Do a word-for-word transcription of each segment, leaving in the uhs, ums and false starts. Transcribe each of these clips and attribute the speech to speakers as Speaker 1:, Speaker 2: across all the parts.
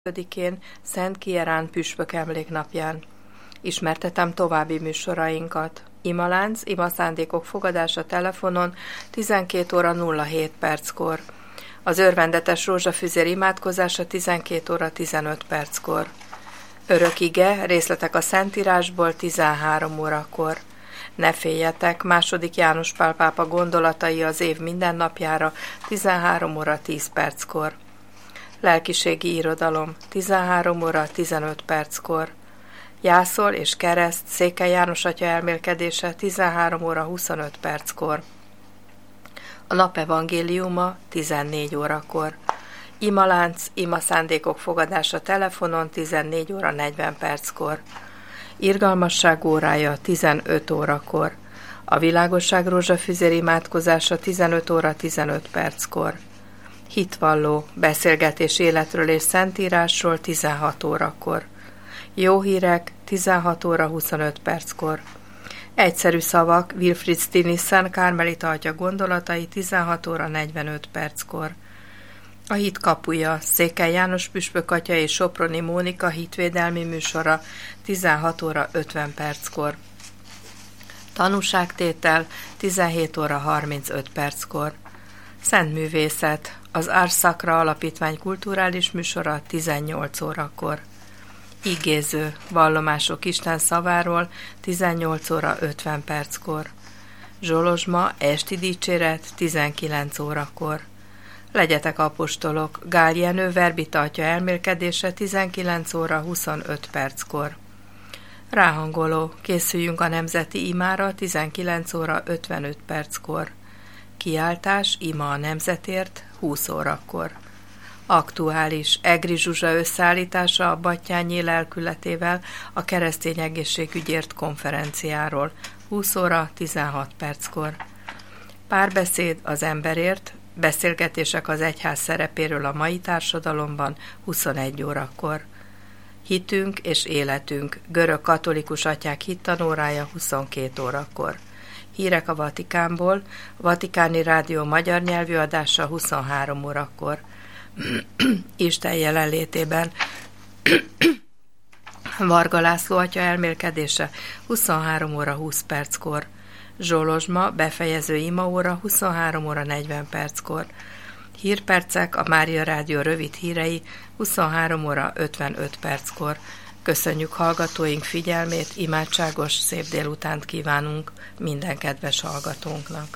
Speaker 1: ötödikén Szent Kierán püspök emléknapján. Ismertetem további műsorainkat. Imalánc, imaszándékok fogadása telefonon tizenkét óra nulla hét perckor. Az örvendetes rózsafüzér imádkozása tizenkét óra tizenöt perckor. Örök ige, részletek a Szentírásból tizenhárom órakor. Ne féljetek, második János Pál pápa gondolatai az év mindennapjára tizenhárom óra tíz perckor. Lelkiségi irodalom tizenhárom óra tizenöt perckor. Jászol és kereszt Székely János atya elmélkedése tizenhárom óra huszonöt perckor. A nap evangéliuma tizennégy órakor. Imalánc, imaszándékok fogadása telefonon tizennégy óra negyven perckor. Irgalmasság órája tizenöt órakor. A világosság rózsafüzér imádkozása tizenöt óra tizenöt perckor. Hitvalló, beszélgetés életről és szentírásról tizenhat órakor. Jó hírek tizenhat óra huszonöt perckor. Egyszerű szavak, Wilfried Stinissen, Kármelita atya gondolatai tizenhat óra negyvenöt perckor. A hit kapuja, Székely János püspök atya és Soproni Mónika hitvédelmi műsora tizenhat óra ötven perckor. Tanúságtétel tizenhét óra harmincöt perckor. Szentművészet, az Ars Sacra alapítvány kulturális műsora tizennyolc órakor. Igéző, vallomások Isten szaváról tizennyolc óra ötven perckor. Zsolozsma, esti dicséret tizenkilenc órakor. Legyetek apostolok, Gál Jenő verbita atya elmélkedése tizenkilenc óra huszonöt perckor. Ráhangoló, készüljünk a nemzeti imára tizenkilenc óra ötvenöt perckor. Kiáltás, ima a nemzetért húsz órakor. Aktuális, Egri Zsuzsa összeállítása a Battyányi lelkületével a keresztény egészségügyért konferenciáról húsz óra tizenhat perckor. Párbeszéd az emberért, beszélgetések az egyház szerepéről a mai társadalomban huszonegy órakor. Hitünk és életünk, görög katolikus atyák hittanórája huszonkét órakor. Hírek a Vatikánból, Vatikáni Rádió magyar nyelvű adása huszonhárom órakor. Isten jelenlétében Varga László atya elmélkedése huszonhárom óra húsz perckor. Zsolozsma, befejező imaóra huszonhárom óra negyven perckor. Hírpercek, a Mária Rádió rövid hírei huszonhárom óra ötvenöt perckor. Köszönjük hallgatóink figyelmét, imádságos, szép délutánt kívánunk minden kedves hallgatónknak.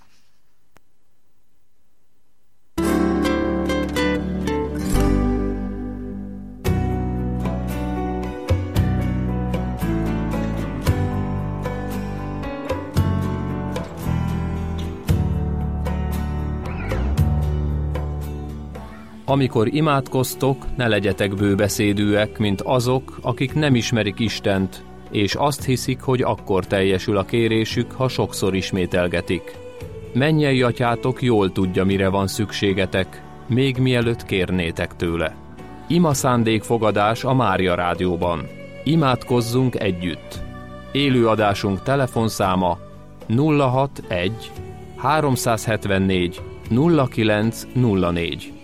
Speaker 2: Amikor imádkoztok, ne legyetek bőbeszédűek, mint azok, akik nem ismerik Istent, és azt hiszik, hogy akkor teljesül a kérésük, ha sokszor ismételgetik. Mennyei atyátok jól tudja, mire van szükségetek, még mielőtt kérnétek tőle. Ima szándékfogadás a Mária Rádióban. Imádkozzunk együtt. Élőadásunk telefonszáma nulla hatvanegy háromszázhetvennégy nulla kilenc nulla négy.